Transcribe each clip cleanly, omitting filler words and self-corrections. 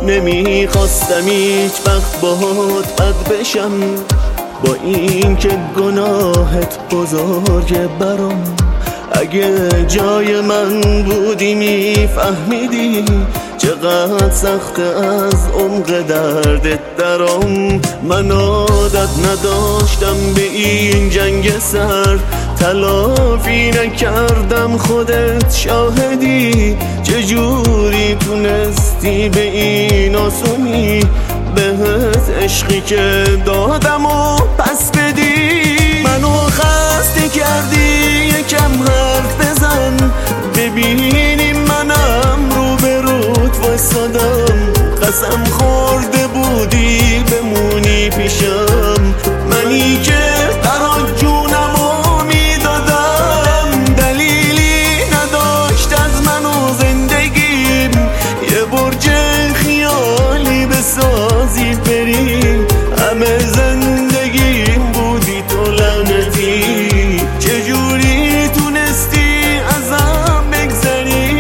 نمیخواستم هیچ وقت باهات بد بشم، با این که گناهت بزرگه برام. اگه جای من بودی میفهمیدی چقدر سخت از عمق دردت درام. من عادت نداشتم به این جنگ سر، تلافی نکردم خودت شاهدی. چجوری تونستی به این آسونی بهت عشقی که دادم و پس بدی؟ منو خسته کردی، یکم حرف بزن ببینی منم رو به روت وایسادم. قسم خورده بودی بمونی پیشم، منی که برات جونمو میدادم. دلیلی نداشت از من و زندگیم یه برج خیالی بسازی بری. همه زندگیم بودی تو لعنتی، چجوری تونستی ازم بگذری؟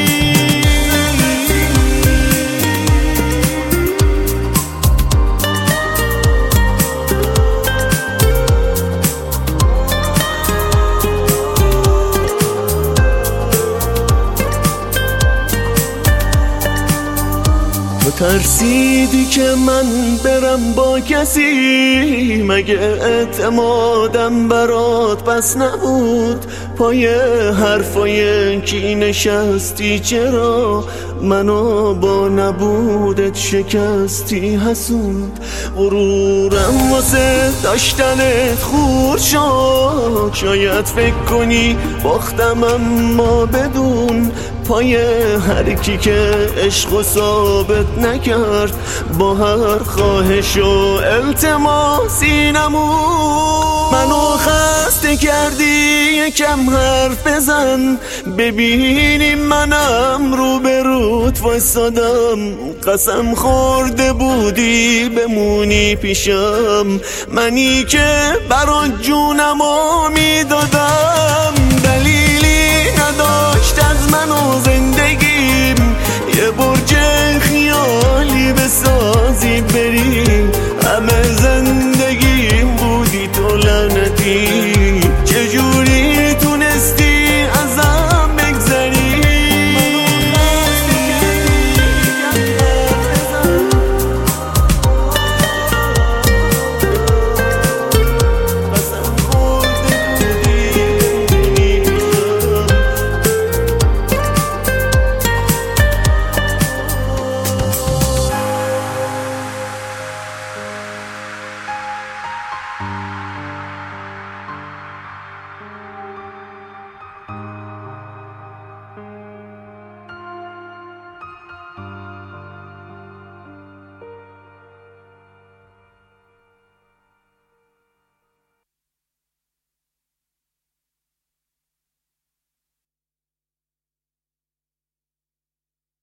تو ترسیدی که من برم با کسی، مگه اعتمادم برات پس نبود؟ پای حرفای کی نشستی؟ چرا منو با نبودت شکستی حسود؟ غرورم واسه داشتنت خورد شد، شاید فکر کنی باختم اما بدون. پای هر کی که عشق و ثابت نکرد با هر خواهش و التماسی نمون. منو خسته کردی، یکم حرف بزن ببینی منم رو به روت وایسادم. قسم خورده بودی بمونی پیشم، منی که برات جونمو میدادم.